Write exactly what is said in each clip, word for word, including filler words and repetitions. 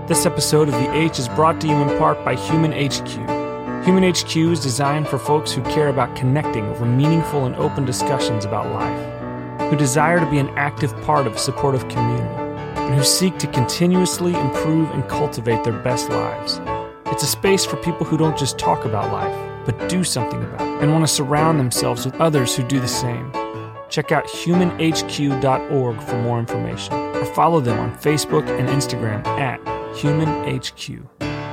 This episode of The H is brought to you in part by Human H Q. Human H Q is designed for folks who care about connecting over meaningful and open discussions about life, who desire to be an active part of a supportive community, and who seek to continuously improve and cultivate their best lives. It's a space for people who don't just talk about life, but do something about it, and want to surround themselves with others who do the same. Check out human h q dot org for more information, or follow them on Facebook and Instagram at Human H Q.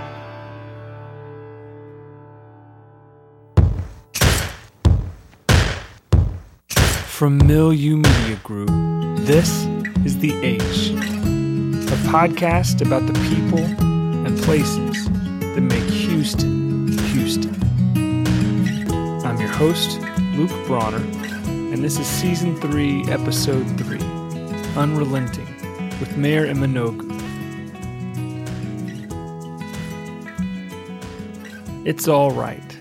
From Milieu Media Group, this is The H, a podcast about the people and places that make Houston, Houston. I'm your host, Luke Bronner, and this is Season three, Episode three, Unrelenting, with Mayor Imanogu. It's all right.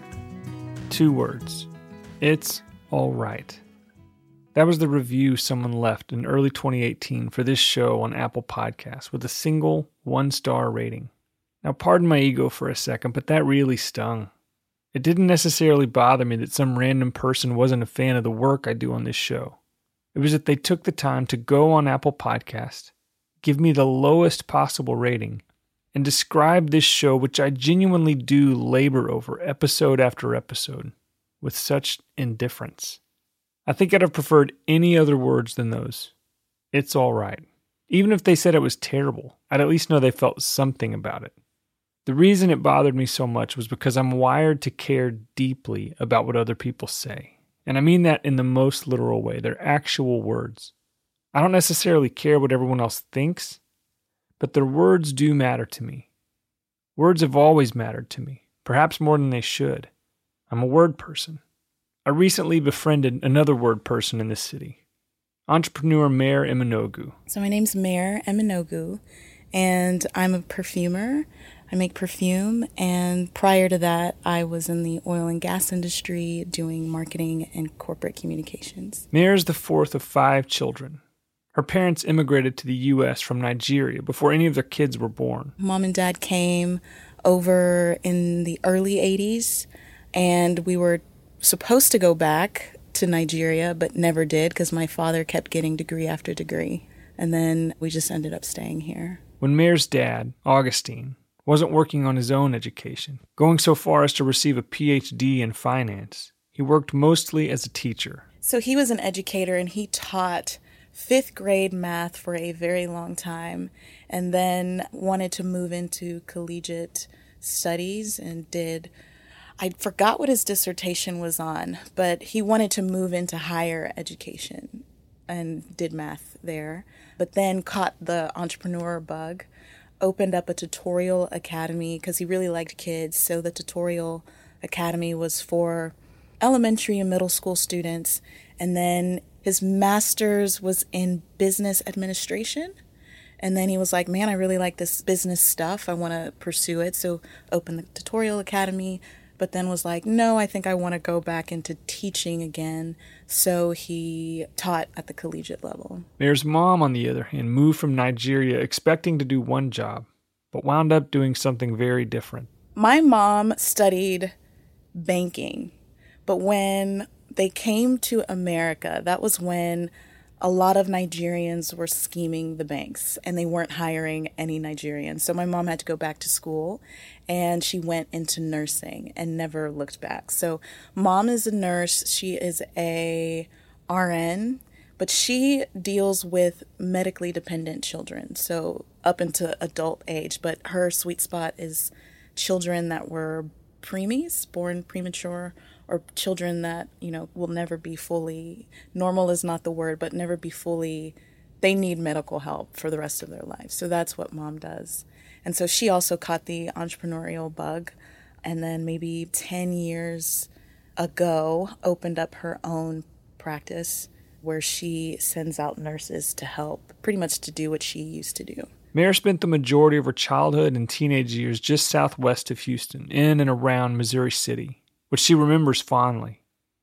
Two words. It's all right. That was the review someone left in early twenty eighteen for this show on Apple Podcasts with a single one-star rating. Now, pardon my ego for a second, but that really stung. It didn't necessarily bother me that some random person wasn't a fan of the work I do on this show. It was that they took the time to go on Apple Podcasts, give me the lowest possible rating, and describe this show, which I genuinely do labor over episode after episode, with such indifference. I think I'd have preferred any other words than those. It's all right. Even if they said it was terrible, I'd at least know they felt something about it. The reason it bothered me so much was because I'm wired to care deeply about what other people say. And I mean that in the most literal way. They're actual words. I don't necessarily care what everyone else thinks, but their words do matter to me. Words have always mattered to me, perhaps more than they should. I'm a word person. I recently befriended another word person in this city, entrepreneur Mayor Imanogu. So my name's Mayor Imanogu, and I'm a perfumer. I make perfume, and prior to that, I was in the oil and gas industry doing marketing and corporate communications. Mayor is the fourth of five children. Her parents immigrated to the U S from Nigeria before any of their kids were born. Mom and Dad came over in the early eighties, and we were supposed to go back to Nigeria, but never did because my father kept getting degree after degree. And then we just ended up staying here. When Mayor's dad, Augustine, wasn't working on his own education, going so far as to receive a P H D in finance, he worked mostly as a teacher. So he was an educator, and he taught fifth grade math for a very long time, and then wanted to move into collegiate studies and did, I forgot what his dissertation was on, but he wanted to move into higher education and did math there, but then caught the entrepreneur bug, opened up a tutorial academy because he really liked kids. So the tutorial academy was for elementary and middle school students. And then his master's was in business administration. And then he was like, man, I really like this business stuff. I want to pursue it. So opened the tutorial academy, but then was like, no, I think I want to go back into teaching again. So he taught at the collegiate level. Mayor's mom, on the other hand, moved from Nigeria expecting to do one job, but wound up doing something very different. My mom studied banking, but when they came to America, that was when a lot of Nigerians were scheming the banks, and they weren't hiring any Nigerians. So my mom had to go back to school, and she went into nursing and never looked back. So mom is a nurse. She is a R N, but she deals with medically dependent children, so up into adult age. But her sweet spot is children that were preemies, born premature, or children that, you know, will never be fully, normal is not the word, but never be fully, they need medical help for the rest of their lives. So that's what mom does. And so she also caught the entrepreneurial bug, and then maybe ten years ago opened up her own practice where she sends out nurses to help, pretty much to do what she used to do. Mayor spent the majority of her childhood and teenage years just southwest of Houston, in and around Missouri City, which she remembers fondly.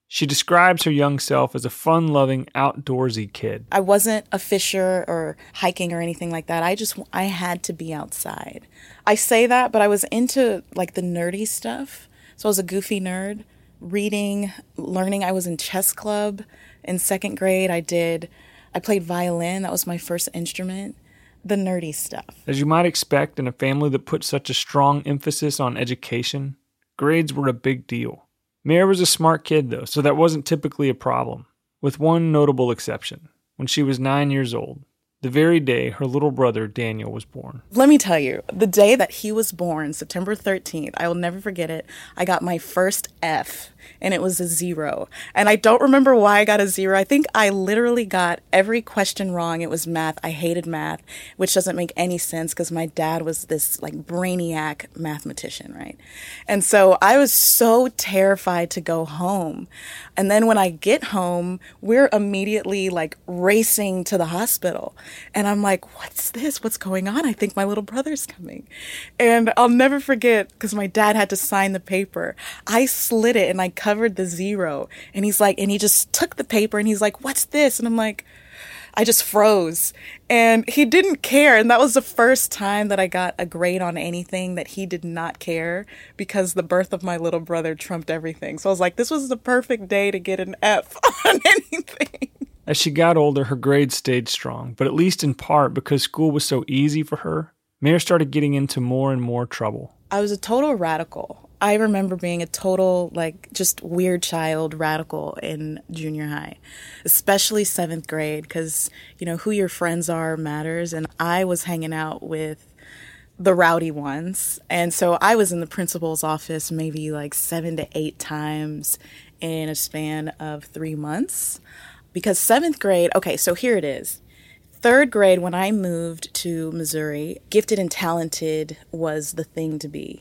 She describes her young self as a fun-loving, outdoorsy kid. I wasn't a fisher or hiking or anything like that. I just, I had to be outside. I say that, but I was into like the nerdy stuff. So I was a goofy nerd, reading, learning. I was in chess club in second grade. I did, I played violin. That was my first instrument. The nerdy stuff. As you might expect in a family that put such a strong emphasis on education, grades were a big deal. Mare was a smart kid, though, so that wasn't typically a problem, with one notable exception. When she was nine years old, the very day her little brother Daniel was born. Let me tell you, the day that he was born, September thirteenth, I will never forget it, I got my first F, and it was a zero. And I don't remember why I got a zero. I think I literally got every question wrong. It was math. I hated math, which doesn't make any sense because my dad was this like brainiac mathematician, right? And so I was so terrified to go home. And then when I get home, we're immediately like racing to the hospital. And I'm like, what's this? What's going on? I think my little brother's coming. And I'll never forget because my dad had to sign the paper. I slid it and I covered the zero. And he's like, and he just took the paper and he's like, what's this? And I'm like, I just froze. And he didn't care. And that was the first time that I got a grade on anything that he did not care because the birth of my little brother trumped everything. So I was like, this was the perfect day to get an F on anything. As she got older, her grades stayed strong, but at least in part because school was so easy for her, Mare started getting into more and more trouble. I was a total radical. I remember being a total, like, just weird child radical in junior high, especially seventh grade, because, you know, who your friends are matters. And I was hanging out with the rowdy ones. And so I was in the principal's office maybe like seven to eight times in a span of three months. Because seventh grade, okay, so here it is. Third grade, when I moved to Missouri, gifted and talented was the thing to be.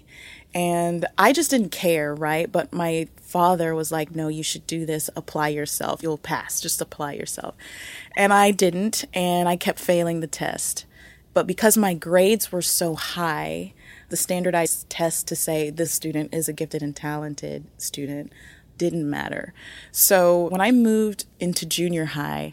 And I just didn't care, right? But my father was like, no, you should do this. Apply yourself. You'll pass. Just apply yourself. And I didn't, and I kept failing the test. But because my grades were so high, the standardized test to say this student is a gifted and talented student didn't matter. So when I moved into junior high,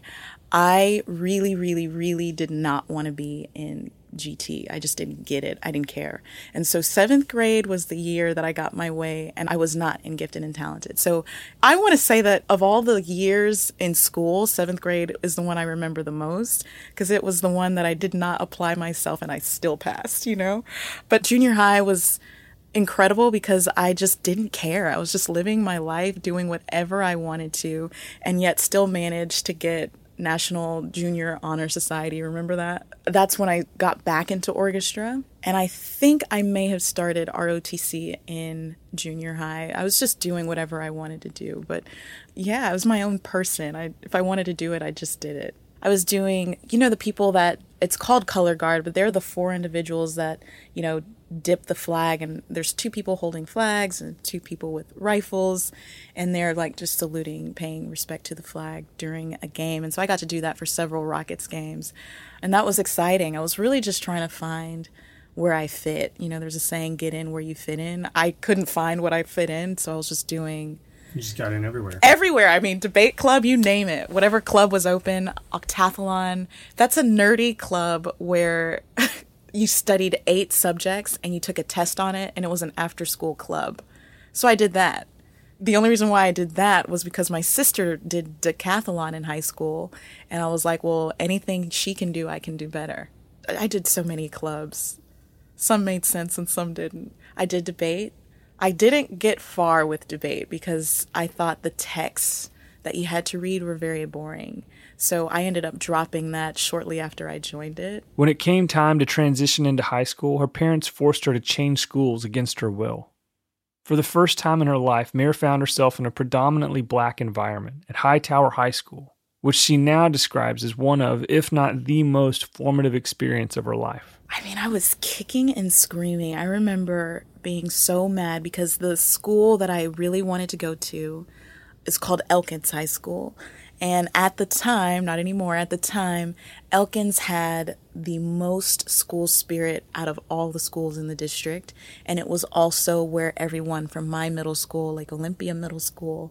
I really, really, really did not want to be in G T. I just didn't get it. I didn't care. And so seventh grade was the year that I got my way, and I was not in gifted and talented. So I want to say that of all the years in school, seventh grade is the one I remember the most because it was the one that I did not apply myself and I still passed, you know? But junior high was incredible because I just didn't care. I was just living my life, doing whatever I wanted to, and yet still managed to get National Junior Honor Society. Remember that? That's when I got back into orchestra. And I think I may have started R O T C in junior high. I was just doing whatever I wanted to do. But yeah, I was my own person. I, if I wanted to do it, I just did it. I was doing, you know, the people that, it's called color guard, but they're the four individuals that, you know, dip the flag, and there's two people holding flags and two people with rifles, and they're like just saluting, paying respect to the flag during a game. And so I got to do that for several Rockets games, and that was exciting. I was really just trying to find where I fit. You know, there's a saying, get in where you fit in. I couldn't find what I fit in, so I was just doing You just got in everywhere. Everywhere. I mean, debate club, you name it. Whatever club was open, octathlon. That's a nerdy club where you studied eight subjects and you took a test on it, and it was an after-school club. So I did that. The only reason why I did that was because my sister did decathlon in high school, and I was like, well, anything she can do, I can do better. I did so many clubs. Some made sense and some didn't. I did debate. I didn't get far with debate because I thought the texts that you had to read were very boring. So I ended up dropping that shortly after I joined it. When it came time to transition into high school, her parents forced her to change schools against her will. For the first time in her life, Mare found herself in a predominantly black environment at Hightower High School, which she now describes as one of, if not the most formative experience of her life. I mean, I was kicking and screaming. I remember being so mad because the school that I really wanted to go to is called Elkins High School. And at the time, not anymore, at the time, Elkins had the most school spirit out of all the schools in the district. And it was also where everyone from my middle school, like Olympia Middle School,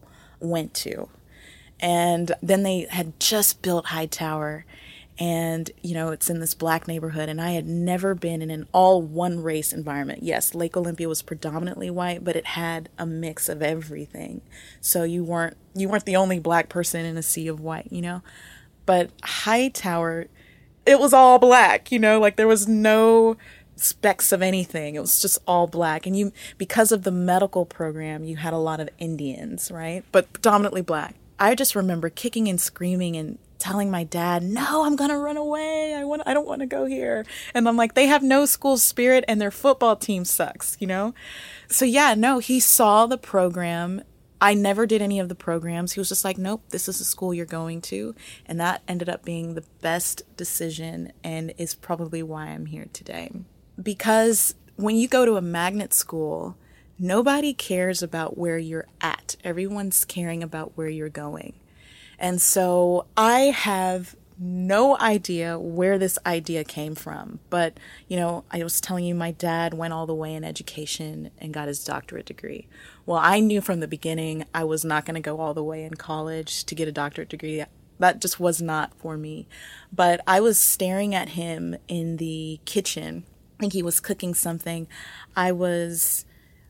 went to. And then they had just built Hightower, and, you know, it's in this black neighborhood, and I had never been in an all one race environment. Yes, Lake Olympia was predominantly white, but it had a mix of everything. So you weren't you weren't the only black person in a sea of white, you know? But Hightower, it was all black, you know, like there was no specks of anything. It was just all black. And you, because of the medical program, you had a lot of Indians, right? But predominantly black. I just remember kicking and screaming and telling my dad, no, I'm going to run away. I want, I don't want to go here. And I'm like, they have no school spirit and their football team sucks, you know? So yeah, no, he saw the program. I never did any of the programs. He was just like, nope, this is the school you're going to. And that ended up being the best decision and is probably why I'm here today. Because when you go to a magnet school, nobody cares about where you're at. Everyone's caring about where you're going. And so I have no idea where this idea came from. But, you know, I was telling you my dad went all the way in education and got his doctorate degree. Well, I knew from the beginning I was not going to go all the way in college to get a doctorate degree. That just was not for me. But I was staring at him in the kitchen. I think he was cooking something. I was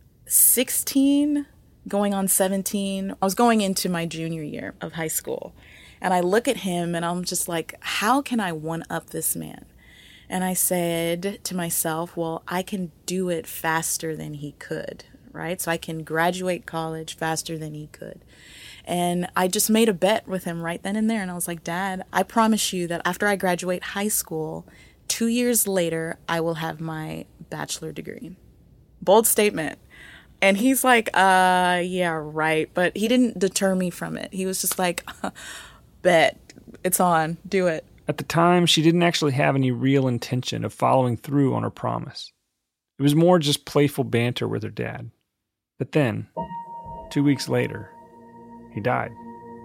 sixteen, going on seventeen. I was going into my junior year of high school. And I look at him and I'm just like, how can I one-up this man? And I said to myself, well, I can do it faster than he could, right? So I can graduate college faster than he could. And I just made a bet with him right then and there. And I was like, Dad, I promise you that after I graduate high school, two years later, I will have my bachelor degree. Bold statement. And he's like, uh, yeah, right. But he didn't deter me from it. He was just like, bet, it's on, do it. At the time, she didn't actually have any real intention of following through on her promise. It was more just playful banter with her dad. But then, two weeks later, he died.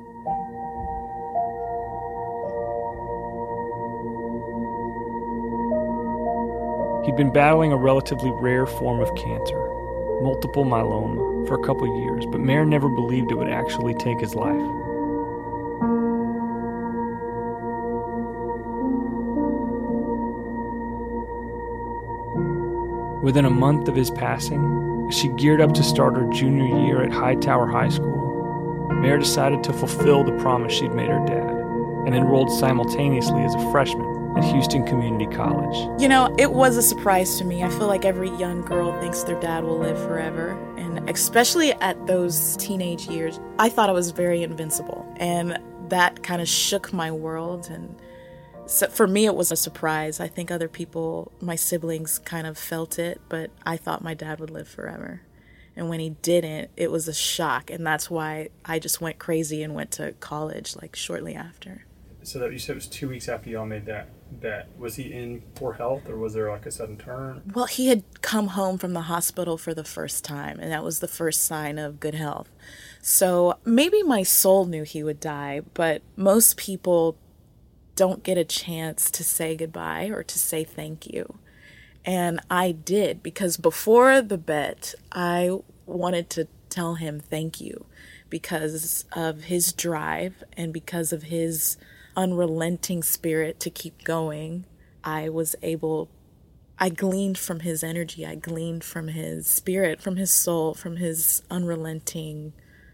He'd been battling a relatively rare form of cancer, multiple myeloma, for a couple years, but Mayer never believed it would actually take his life. Within a month of his passing, as she geared up to start her junior year at Hightower High School, Mayer decided to fulfill the promise she'd made her dad and enrolled simultaneously as a freshman at Houston Community College. You know, it was a surprise to me. I feel like every young girl thinks their dad will live forever. And especially at those teenage years, I thought I was very invincible. And that kind of shook my world. And so for me, it was a surprise. I think other people, my siblings, kind of felt it, but I thought my dad would live forever. And when he didn't, it was a shock. And that's why I just went crazy and went to college, like, shortly after. So that you said it was two weeks after y'all made that bet. Was he in poor health, or was there like a sudden turn? Well, he had come home from the hospital for the first time, and that was the first sign of good health. So maybe my soul knew he would die, but most people don't get a chance to say goodbye or to say thank you. And I did, because before the bet, I wanted to tell him thank you because of his drive and because of his unrelenting spirit to keep going. I was able, I gleaned from his energy, I gleaned from his spirit, from his soul, from his unrelenting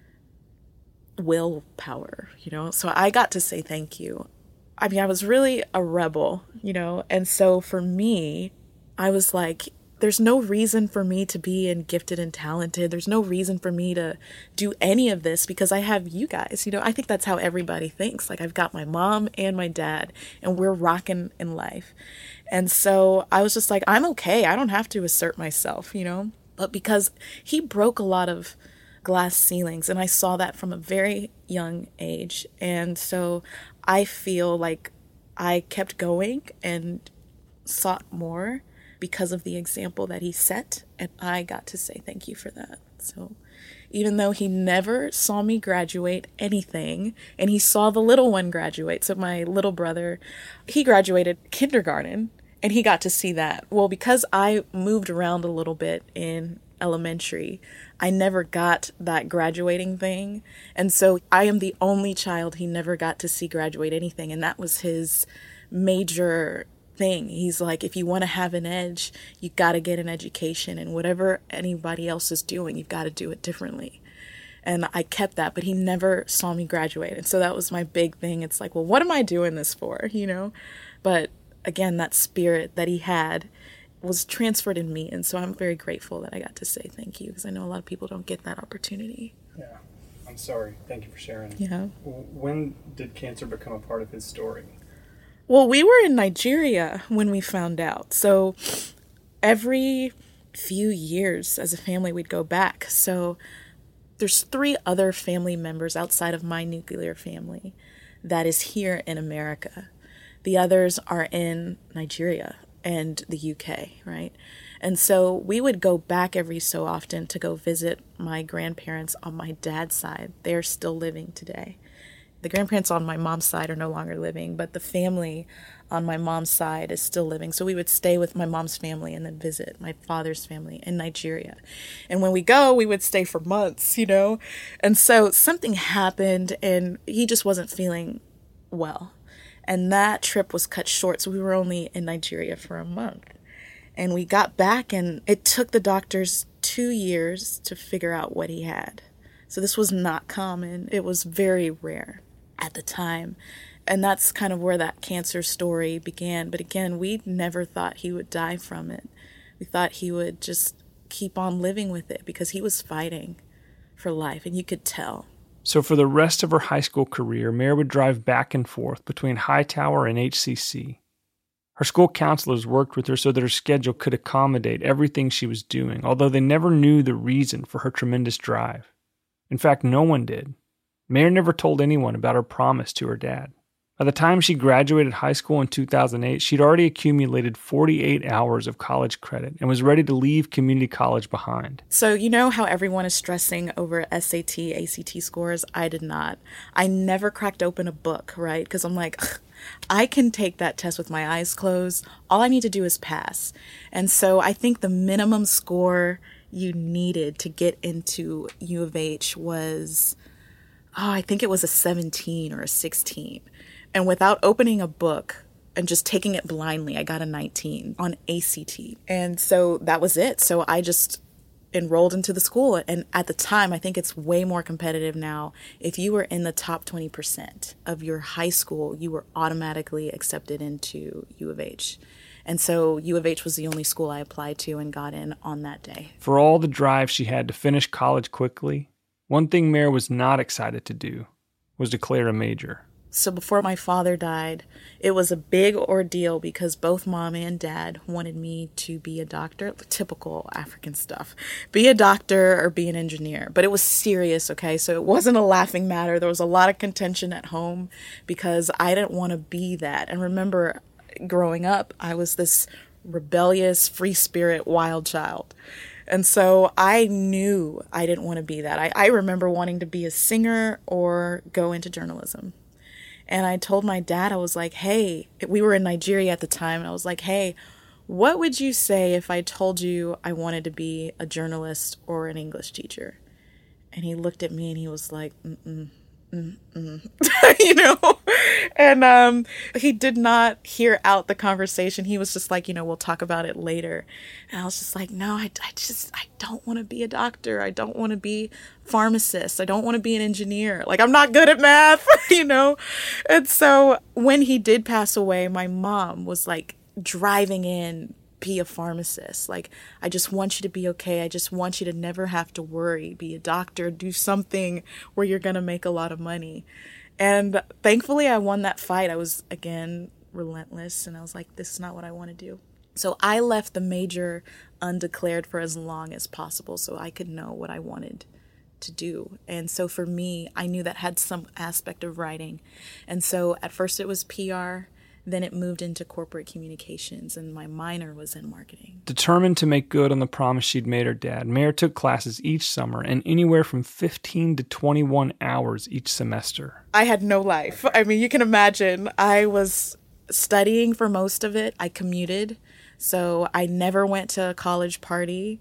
willpower, you know? So I got to say thank you. I mean, I was really a rebel, you know? And so for me, I was like, there's no reason for me to be in gifted and talented. There's no reason for me to do any of this because I have you guys. You know, I think that's how everybody thinks. Like, I've got my mom and my dad, and we're rocking in life. And so I was just like, I'm okay. I don't have to assert myself, you know? But because he broke a lot of glass ceilings, and I saw that from a very young age. And so I feel like I kept going and sought more because of the example that he set, and I got to say thank you for that. So even though he never saw me graduate anything, and he saw the little one graduate, so my little brother, he graduated kindergarten, and he got to see that. Well, because I moved around a little bit in elementary, I never got that graduating thing. And so I am the only child he never got to see graduate anything. And that was his major thing. He's like, if you want to have an edge, you got to get an education, and whatever anybody else is doing, you've got to do it differently. And I kept that, but he never saw me graduate. And so that was my big thing. It's like, well, what am I doing this for, you know? But again, that spirit that he had was transferred in me. And so I'm very grateful that I got to say thank you, because I know a lot of people don't get that opportunity. Yeah. I'm sorry. Thank you for sharing. Yeah. When did cancer become a part of his story? Well, we were in Nigeria when we found out. So every few years as a family, we'd go back. So there's three other family members outside of my nuclear family that is here in America. The others are in Nigeria and the U K, right? And so we would go back every so often to go visit my grandparents on my dad's side. They're still living today. The grandparents on my mom's side are no longer living, but the family on my mom's side is still living. So we would stay with my mom's family and then visit my father's family in Nigeria. And when we go, we would stay for months, you know? And so something happened and he just wasn't feeling well. And that trip was cut short. So we were only in Nigeria for a month. And we got back, and it took the doctors two years to figure out what he had. So this was not common. It was very rare at the time. And that's kind of where that cancer story began. But again, we never thought he would die from it. We thought he would just keep on living with it because he was fighting for life, and you could tell. So for the rest of her high school career, Mary would drive back and forth between Hightower and H C C. Her school counselors worked with her so that her schedule could accommodate everything she was doing, although they never knew the reason for her tremendous drive. In fact, no one did. Mary never told anyone about her promise to her dad. By the time she graduated high school in two thousand eight, she'd already accumulated forty-eight hours of college credit and was ready to leave community college behind. So you know how everyone is stressing over S A T, A C T scores? I did not. I never cracked open a book, right? Because I'm like, I can take that test with my eyes closed. All I need to do is pass. And so I think the minimum score you needed to get into U of H was, oh, I think it was a seventeen or a sixteen. And without opening a book and just taking it blindly, I got a nineteen on A C T. And so that was it. So I just enrolled into the school. And at the time, I think it's way more competitive now. If you were in the top twenty percent of your high school, you were automatically accepted into U of H. And so U of H was the only school I applied to and got in on that day. For all the drive she had to finish college quickly, one thing Mary was not excited to do was declare a major. So before my father died, it was a big ordeal because both mom and dad wanted me to be a doctor. Typical African stuff. Be a doctor or be an engineer. But it was serious, okay? So it wasn't a laughing matter. There was a lot of contention at home because I didn't want to be that. And remember, growing up, I was this rebellious, free spirit, wild child. And so I knew I didn't want to be that. I, I remember wanting to be a singer or go into journalism. And I told my dad, I was like, hey, we were in Nigeria at the time. And I was like, hey, what would you say if I told you I wanted to be a journalist or an English teacher? And he looked at me and he was like, mm-mm, mm-mm, you know? And um, he did not hear out the conversation. He was just like, you know, we'll talk about it later. And I was just like, no, I, I just, I don't want to be a doctor. I don't want to be a pharmacist. I don't want to be an engineer. Like, I'm not good at math, you know? And so when he did pass away, my mom was like driving in, be a pharmacist. Like, I just want you to be okay. I just want you to never have to worry. Be a doctor. Do something where you're going to make a lot of money. And thankfully, I won that fight. I was, again, relentless. And I was like, this is not what I want to do. So I left the major undeclared for as long as possible so I could know what I wanted to do. And so for me, I knew that had some aspect of writing. And so at first it was P R. Then it moved into corporate communications, and my minor was in marketing. Determined to make good on the promise she'd made her dad, Mary took classes each summer and anywhere from fifteen to twenty-one hours each semester. I had no life. I mean, you can imagine. I was studying for most of it. I commuted, so I never went to a college party.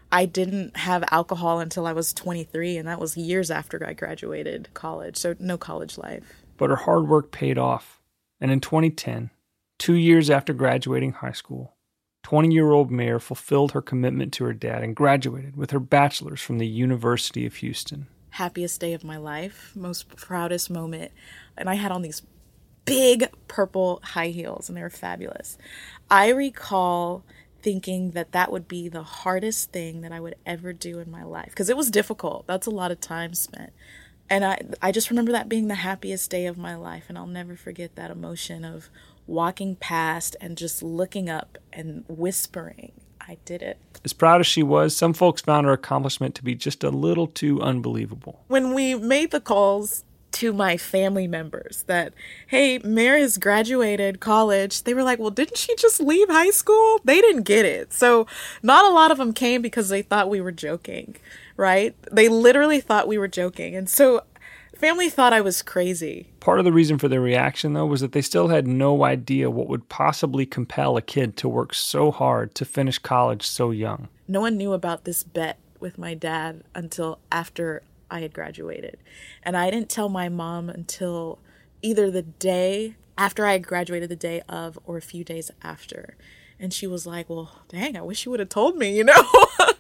I didn't have alcohol until I was twenty-three, and that was years after I graduated college, so no college life. But her hard work paid off, and in twenty ten, two years after graduating high school, twenty-year-old Mare fulfilled her commitment to her dad and graduated with her bachelor's from the University of Houston. Happiest day of my life, most proudest moment, and I had on these big purple high heels, and they were fabulous. I recall thinking that that would be the hardest thing that I would ever do in my life, because it was difficult. That's a lot of time spent. And I, I just remember that being the happiest day of my life, and I'll never forget that emotion of walking past and just looking up and whispering, I did it. As proud as she was, some folks found her accomplishment to be just a little too unbelievable. When we made the calls to my family members that, hey, Mare has graduated college, they were like, well, didn't she just leave high school? They didn't get it. So not a lot of them came because they thought we were joking, right? They literally thought we were joking. And so family thought I was crazy. Part of the reason for their reaction, though, was that they still had no idea what would possibly compel a kid to work so hard to finish college so young. No one knew about this bet with my dad until after I had graduated. And I didn't tell my mom until either the day after I had graduated, the day of, or a few days after. And she was like, well, dang, I wish you would have told me, you know?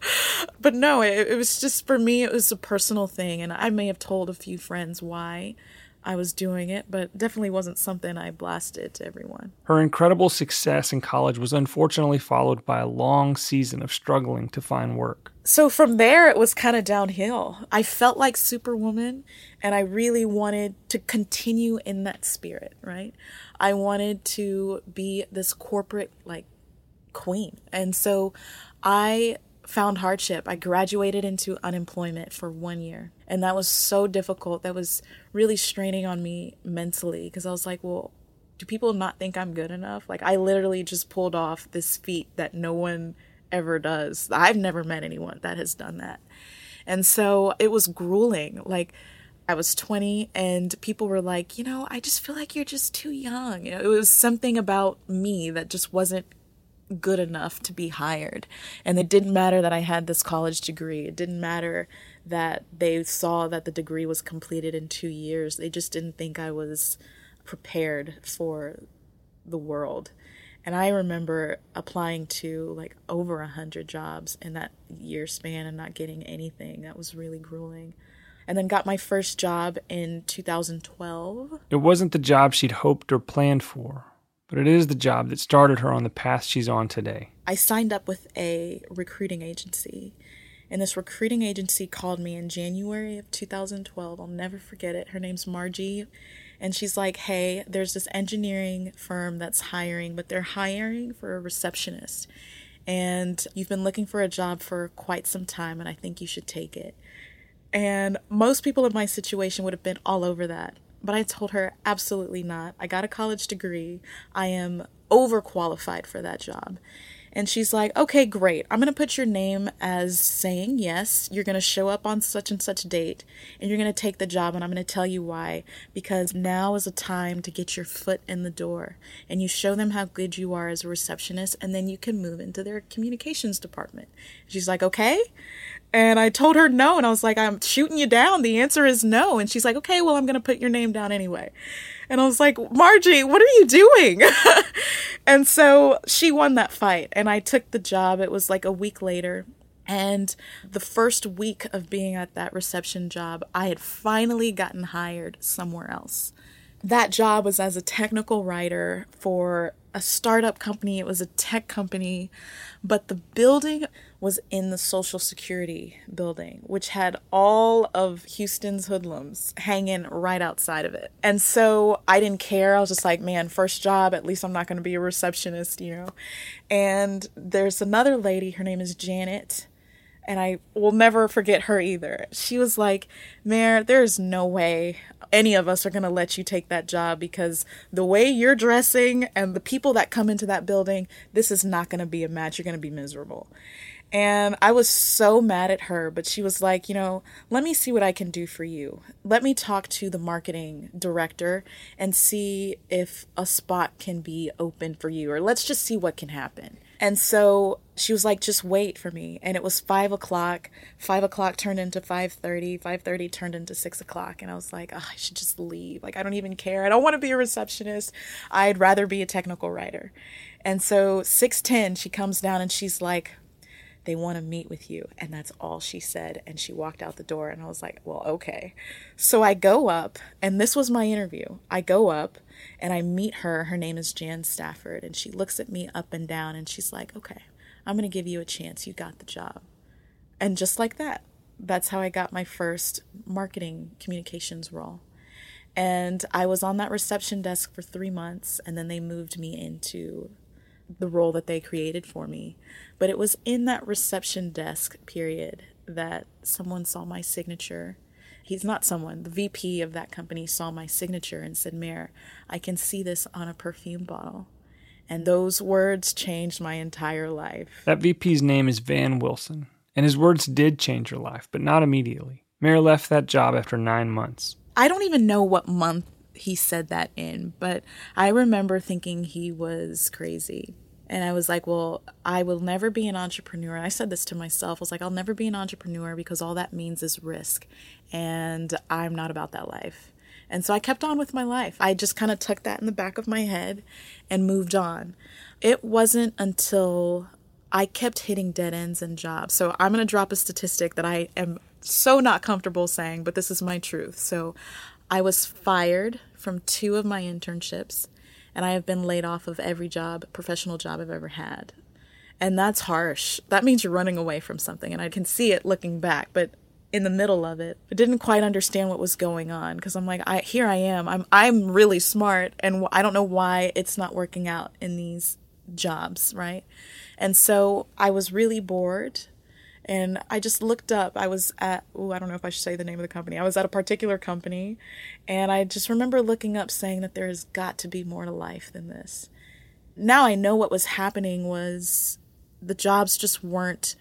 But no, it, it was just, for me, it was a personal thing. And I may have told a few friends why I was doing it, but definitely wasn't something I blasted to everyone. Her incredible success in college was unfortunately followed by a long season of struggling to find work. So from there, it was kind of downhill. I felt like Superwoman, and I really wanted to continue in that spirit, right? I wanted to be this corporate, like, queen. And so I found hardship. I graduated into unemployment for one year. And that was so difficult. That was really straining on me mentally, because I was like, well, do people not think I'm good enough? Like, I literally just pulled off this feat that no one ever does. I've never met anyone that has done that. And so it was grueling. Like, I was twenty and people were like, you know, I just feel like you're just too young. You know, it was something about me that just wasn't good enough to be hired. And it didn't matter that I had this college degree. It didn't matter that they saw that the degree was completed in two years. They just didn't think I was prepared for the world. And I remember applying to like over a hundred jobs in that year span and not getting anything. That was really grueling. And then got my first job in two thousand twelve. It wasn't the job she'd hoped or planned for, but it is the job that started her on the path she's on today. I signed up with a recruiting agency, and this recruiting agency called me in January of two thousand twelve. I'll never forget it. Her name's Margie, and she's like, hey, there's this engineering firm that's hiring, but they're hiring for a receptionist, and you've been looking for a job for quite some time, and I think you should take it. And most people in my situation would have been all over that. But I told her, absolutely not. I got a college degree. I am overqualified for that job. And she's like, okay, great. I'm going to put your name as saying yes. You're going to show up on such and such date, and you're going to take the job, and I'm going to tell you why. Because now is a time to get your foot in the door, and you show them how good you are as a receptionist, and then you can move into their communications department. She's like, okay. And I told her no, and I was like, I'm shooting you down. The answer is no. And she's like, okay, well, I'm going to put your name down anyway. And I was like, Margie, what are you doing? And so she won that fight, and I took the job. It was like a week later. And the first week of being at that reception job, I had finally gotten hired somewhere else. That job was as a technical writer for a startup company. It was a tech company, but the building was in the Social Security building, which had all of Houston's hoodlums hanging right outside of it. And so I didn't care. I was just like, man, first job, at least I'm not going to be a receptionist, you know. And there's another lady, her name is Janet, and I will never forget her either. She was like, Mare, there's no way any of us are going to let you take that job, because the way you're dressing and the people that come into that building, this is not going to be a match. You're going to be miserable. And I was so mad at her, but she was like, you know, let me see what I can do for you. Let me talk to the marketing director and see if a spot can be open for you, or let's just see what can happen. And so she was like, just wait for me. And it was five o'clock. Five o'clock turned into five thirty. Five thirty turned into six o'clock. And I was like, oh, I should just leave. Like, I don't even care. I don't want to be a receptionist. I'd rather be a technical writer. And so six ten, she comes down and she's like, they want to meet with you. And that's all she said. And she walked out the door and I was like, well, okay. So I go up, and this was my interview. I go up and I meet her. Her name is Jan Stafford. And she looks at me up and down and she's like, okay, I'm going to give you a chance. You got the job. And just like that, that's how I got my first marketing communications role. And I was on that reception desk for three months. And then they moved me into the role that they created for me. But it was in that reception desk period that someone saw my signature. He's not someone, the V P of that company saw my signature and said, Mare, I can see this on a perfume bottle. And those words changed my entire life. That V P's name is Van Wilson, and his words did change her life, but not immediately. Mare left that job after nine months. I don't even know what month he said that in, but I remember thinking he was crazy. And I was like, well, I will never be an entrepreneur. And I said this to myself. I was like, I'll never be an entrepreneur because all that means is risk. And I'm not about that life. And so I kept on with my life. I just kind of tucked that in the back of my head and moved on. It wasn't until I kept hitting dead ends in jobs. So I'm going to drop a statistic that I am so not comfortable saying, but this is my truth. So I was fired from two of my internships. And I have been laid off of every job, professional job I've ever had. And that's harsh. That means you're running away from something. And I can see it looking back. But in the middle of it, I didn't quite understand what was going on. Because I'm like, I here I am. I'm I'm really smart. And I don't know why it's not working out in these jobs, right? And so I was really bored. And I just looked up. I was at, oh, I don't know if I should say the name of the company. I was at a particular company. And I just remember looking up saying that there has got to be more to life than this. Now I know what was happening was the jobs just weren't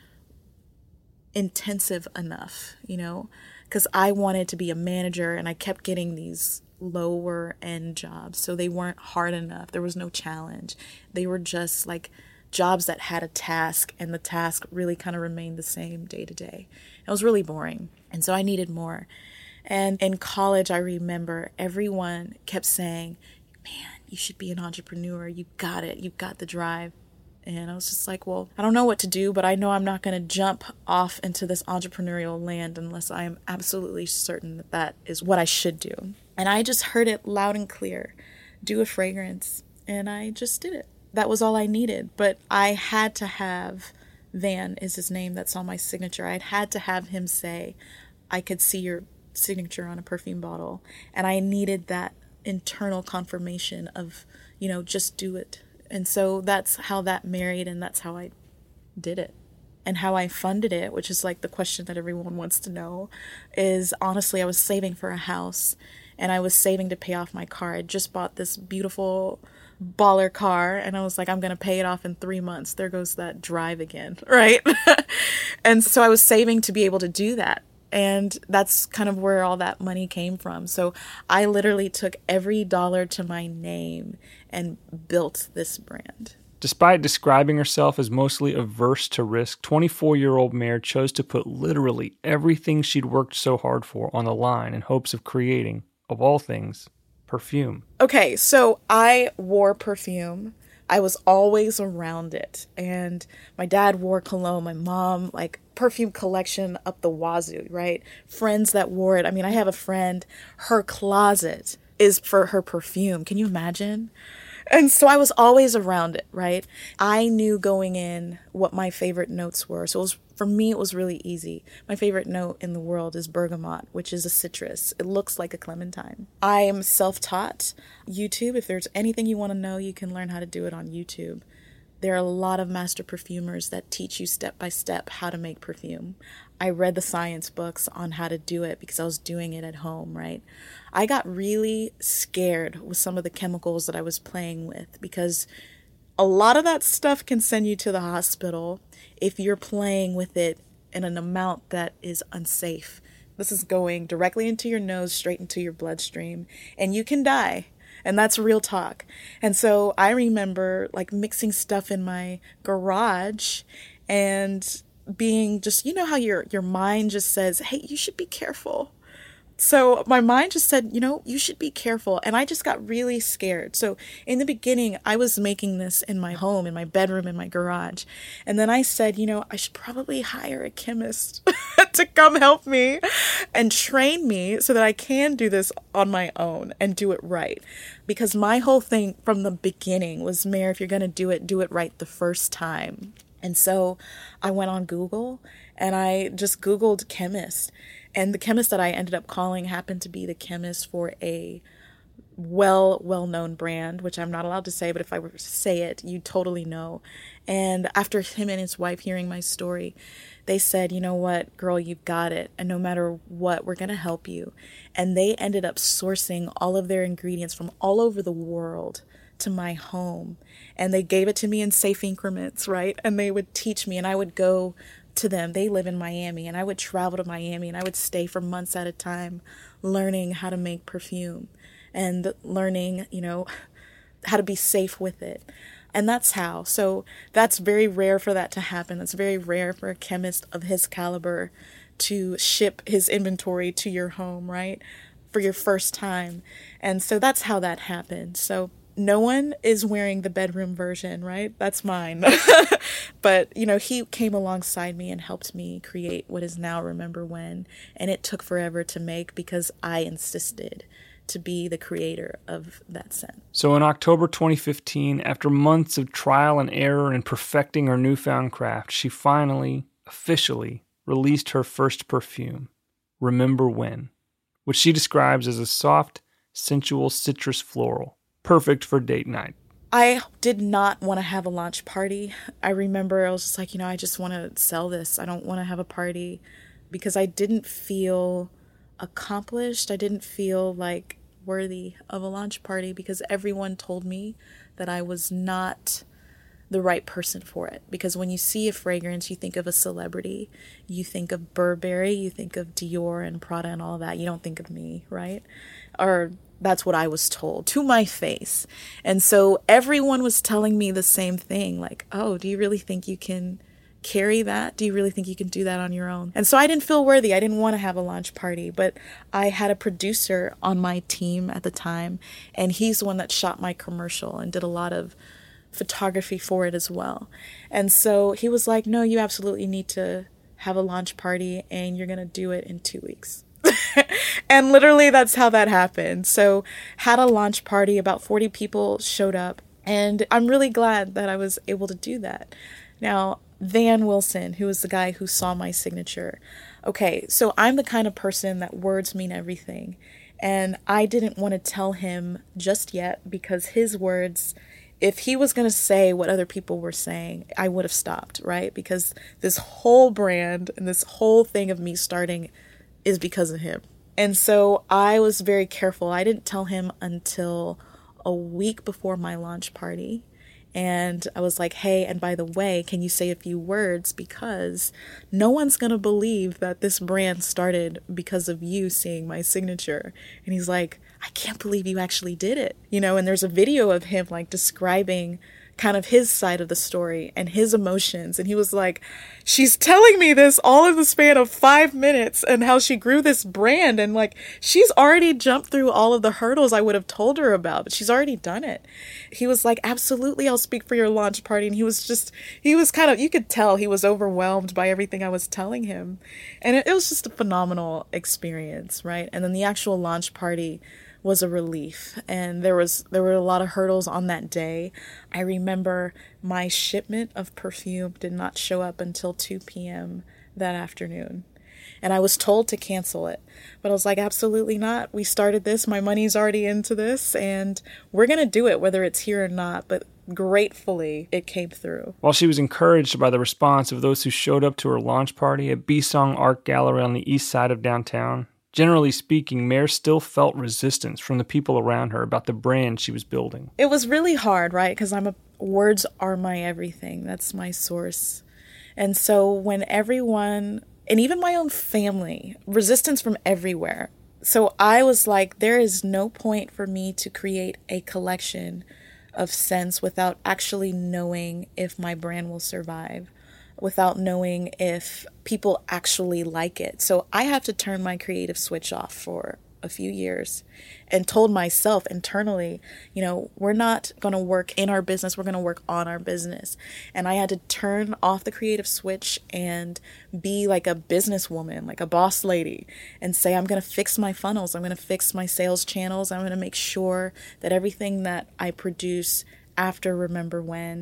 intensive enough, you know, because I wanted to be a manager and I kept getting these lower end jobs. So they weren't hard enough. There was no challenge. They were just like jobs that had a task, and the task really kind of remained the same day to day. It was really boring. And so I needed more. And in college, I remember everyone kept saying, man, you should be an entrepreneur. You got it. You got the drive. And I was just like, well, I don't know what to do, but I know I'm not going to jump off into this entrepreneurial land unless I am absolutely certain that that is what I should do. And I just heard it loud and clear, do a fragrance. And I just did it. That was all I needed. But I had to have, Van is his name that's on my signature. I had to have him say, I could see your signature on a perfume bottle. And I needed that internal confirmation of, you know, just do it. And so that's how that married, and that's how I did it. And how I funded it, which is like the question that everyone wants to know, is honestly, I was saving for a house, and I was saving to pay off my car. I just bought this beautiful baller car, and I was like, I'm going to pay it off in three months. There goes that drive again, right? And so I was saving to be able to do that. And that's kind of where all that money came from. So I literally took every dollar to my name and built this brand. Despite describing herself as mostly averse to risk, twenty-four-year-old Mare chose to put literally everything she'd worked so hard for on the line in hopes of creating, of all things, perfume. Okay, so I wore perfume. I was always around it. And my dad wore cologne. My mom, like, perfume collection up the wazoo, right? Friends that wore it. I mean, I have a friend, her closet is for her perfume. Can you imagine? And so I was always around it, right? I knew going in what my favorite notes were. So it was, for me, it was really easy. My favorite note in the world is bergamot, which is a citrus. It looks like a clementine. I am self-taught. YouTube, if there's anything you want to know, you can learn how to do it on YouTube. There are a lot of master perfumers that teach you step by step how to make perfume. I read the science books on how to do it because I was doing it at home, right? I got really scared with some of the chemicals that I was playing with because a lot of that stuff can send you to the hospital if you're playing with it in an amount that is unsafe. This is going directly into your nose, straight into your bloodstream, and you can die. And that's real talk. And so I remember like mixing stuff in my garage and being just, you know how your your mind just says, hey, you should be careful. So my mind just said, you know, you should be careful. And I just got really scared. So in the beginning, I was making this in my home, in my bedroom, in my garage. And then I said, you know, I should probably hire a chemist to come help me and train me so that I can do this on my own and do it right. Because my whole thing from the beginning was, Mare, if you're going to do it, do it right the first time. And so I went on Google and I just Googled chemist. And the chemist that I ended up calling happened to be the chemist for a well, well-known brand, which I'm not allowed to say, but if I were to say it, you totally know. And after him and his wife hearing my story, they said, you know what, girl, you've got it. And no matter what, we're going to help you. And they ended up sourcing all of their ingredients from all over the world to my home. And they gave it to me in safe increments, right? And they would teach me and I would go to them. They live in Miami and I would travel to Miami and I would stay for months at a time learning how to make perfume and learning, you know, how to be safe with it. And that's how. So that's very rare for that to happen. It's very rare for a chemist of his caliber to ship his inventory to your home, right? For your first time. And so that's how that happened. So no one is wearing the bedroom version, right? That's mine. But, you know, he came alongside me and helped me create what is now Remember When. And it took forever to make because I insisted to be the creator of that scent. So in October twenty fifteen, after months of trial and error and perfecting her newfound craft, she finally, officially, released her first perfume, Remember When, which she describes as a soft, sensual citrus floral. Perfect for date night. I did not want to have a launch party. I remember I was just like, you know, I just want to sell this. I don't want to have a party because I didn't feel accomplished. I didn't feel like worthy of a launch party because everyone told me that I was not the right person for it. Because when you see a fragrance, you think of a celebrity. You think of Burberry, you think of Dior and Prada and all that. You don't think of me, right? Or that's what I was told to my face. And so everyone was telling me the same thing, like, oh, do you really think you can carry that? Do you really think you can do that on your own? And so I didn't feel worthy. I didn't want to have a launch party, but I had a producer on my team at the time, and he's the one that shot my commercial and did a lot of photography for it as well. And so he was like, no, you absolutely need to have a launch party and you're going to do it in two weeks. And literally that's how that happened. So had a launch party, about forty people showed up, and I'm really glad that I was able to do that. Now, Van Wilson, who was the guy who saw my signature. Okay, so I'm the kind of person that words mean everything. And I didn't want to tell him just yet because his words, if he was going to say what other people were saying, I would have stopped, right? Because this whole brand and this whole thing of me starting is because of him. And so I was very careful. I didn't tell him until a week before my launch party. And I was like, hey, and by the way, can you say a few words? Because no one's going to believe that this brand started because of you seeing my signature. And he's like, I can't believe you actually did it. You know, and there's a video of him like describing kind of his side of the story and his emotions. And he was like, she's telling me this all in the span of five minutes and how she grew this brand. And like, she's already jumped through all of the hurdles I would have told her about, but she's already done it. He was like, absolutely, I'll speak for your launch party. And he was just, he was kind of, you could tell he was overwhelmed by everything I was telling him. And it, it was just a phenomenal experience, right? And then the actual launch party was a relief. And there was there were a lot of hurdles on that day. I remember my shipment of perfume did not show up until two p.m. that afternoon. And I was told to cancel it. But I was like, absolutely not. We started this. My money's already into this. And we're going to do it whether it's here or not. But gratefully, it came through. While she was encouraged by the response of those who showed up to her launch party at B-Song Art Gallery on the east side of downtown, generally speaking, Mare still felt resistance from the people around her about the brand she was building. It was really hard, right? Because I'm a words are my everything. That's my source. And so when everyone, and even my own family, resistance from everywhere, So I was like, there is no point for me to create a collection of scents without actually knowing if my brand will survive, without knowing if people actually like it. So I have to turn my creative switch off for a few years and told myself internally, you know, we're not going to work in our business. We're going to work on our business. And I had to turn off the creative switch and be like a businesswoman, like a boss lady, and say, I'm going to fix my funnels. I'm going to fix my sales channels. I'm going to make sure that everything that I produce after Remember When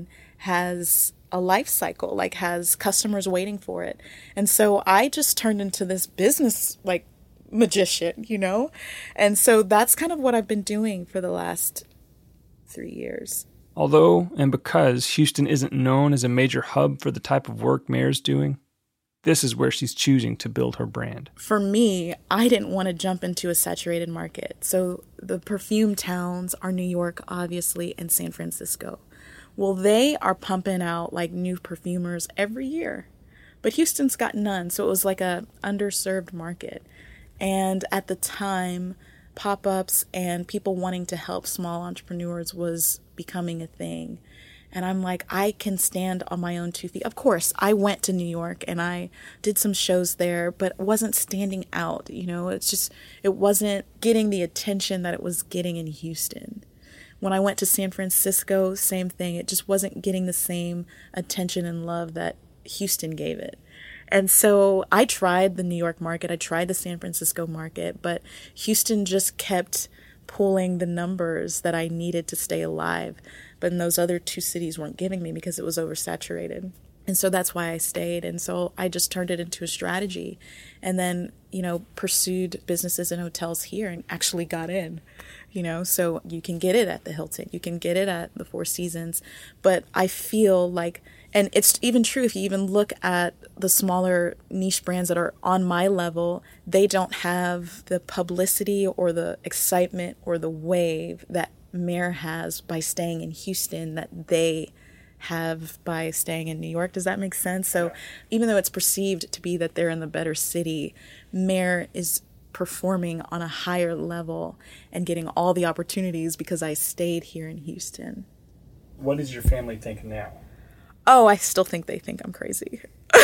has a life cycle, like has customers waiting for it. And so I just turned into this business, like, magician, you know? And so that's kind of what I've been doing for the last three years. Although and because Houston isn't known as a major hub for the type of work Mayor's doing, this is where she's choosing to build her brand. For me, I didn't want to jump into a saturated market. So the perfume towns are New York, obviously, and San Francisco. Well, they are pumping out like new perfumers every year, but Houston's got none. So it was like a underserved market. And at the time, pop-ups and people wanting to help small entrepreneurs was becoming a thing. And I'm like, I can stand on my own two feet. Of course, I went to New York and I did some shows there, but wasn't standing out. You know, it's just, it wasn't getting the attention that it was getting in Houston. When I went to San Francisco, same thing. It just wasn't getting the same attention and love that Houston gave it. And so I tried the New York market, I tried the San Francisco market, but Houston just kept pulling the numbers that I needed to stay alive. But those other two cities weren't giving me because it was oversaturated. And so that's why I stayed. And so I just turned it into a strategy and then, you know, pursued businesses and hotels here and actually got in, you know, so you can get it at the Hilton, you can get it at the Four Seasons. But I feel like, and it's even true if you even look at the smaller niche brands that are on my level, they don't have the publicity or the excitement or the wave that Mare has by staying in Houston that they have by staying in New York. Does that make sense? So even though it's perceived to be that they're in the better city, Mare is performing on a higher level and getting all the opportunities because I stayed here in Houston. What does your family think now? Oh, I still think they think I'm crazy.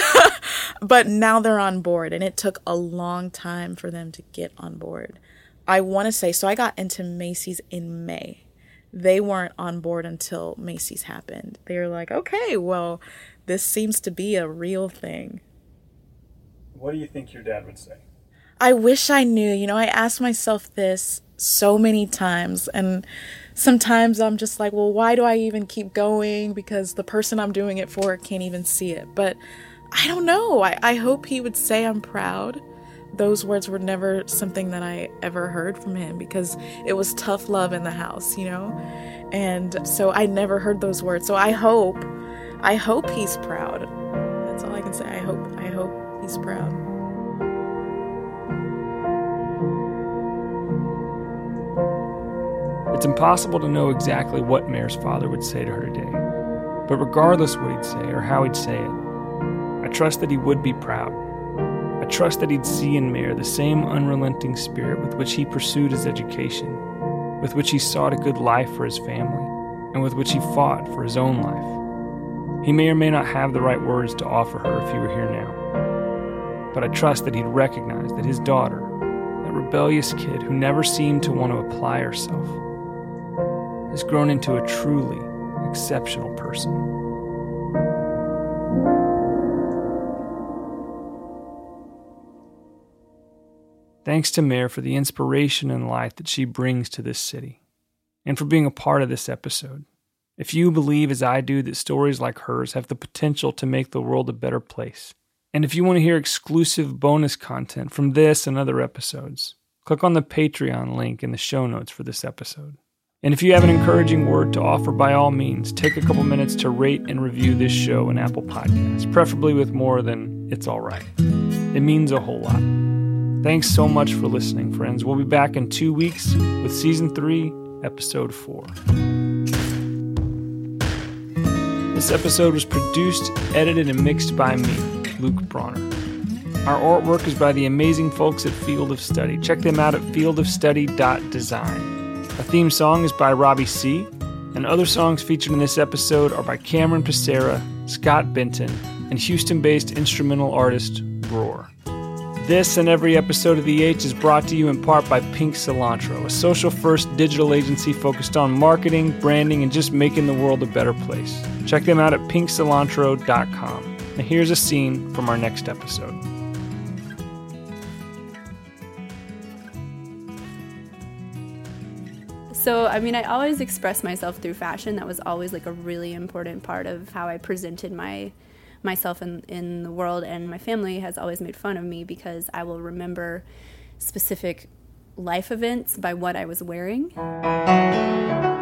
But now they're on board, and it took a long time for them to get on board. I want to say, so I got into Macy's in May. They weren't on board until Macy's happened. They were like, okay, well, this seems to be a real thing. What do you think your dad would say? I wish I knew. You know, I asked myself this so many times, and sometimes I'm just like, well, why do I even keep going? Because the person I'm doing it for can't even see it. But I don't know. I, I hope he would say I'm proud. Those words were never something that I ever heard from him because it was tough love in the house, you know? And so I never heard those words. So I hope, I hope he's proud. That's all I can say. I hope, I hope he's proud. It's impossible to know exactly what Mare's father would say to her today. But regardless what he'd say or how he'd say it, I trust that he would be proud. I trust that he'd see in Mare the same unrelenting spirit with which he pursued his education, with which he sought a good life for his family, and with which he fought for his own life. He may or may not have the right words to offer her if he were here now. But I trust that he'd recognize that his daughter, that rebellious kid who never seemed to want to apply herself, has grown into a truly exceptional person. Thanks to Mare for the inspiration and light that she brings to this city, and for being a part of this episode. If you believe, as I do, that stories like hers have the potential to make the world a better place, and if you want to hear exclusive bonus content from this and other episodes, click on the Patreon link in the show notes for this episode. And if you have an encouraging word to offer, by all means, take a couple minutes to rate and review this show in Apple Podcasts, preferably with more than "it's all right." It means a whole lot. Thanks so much for listening, friends. We'll be back in two weeks with Season three, Episode four. This episode was produced, edited, and mixed by me, Luke Bronner. Our artwork is by the amazing folks at Field of Study. Check them out at field of study dot design. Our theme song is by Robbie C., and other songs featured in this episode are by Cameron Pissarra, Scott Benton, and Houston-based instrumental artist Roar. This and every episode of The H is brought to you in part by Pink Cilantro, a social-first digital agency focused on marketing, branding, and just making the world a better place. Check them out at pink cilantro dot com. Now here's a scene from our next episode. So, I mean, I always expressed myself through fashion. That was always like a really important part of how I presented my myself in, in the world. And my family has always made fun of me because I will remember specific life events by what I was wearing.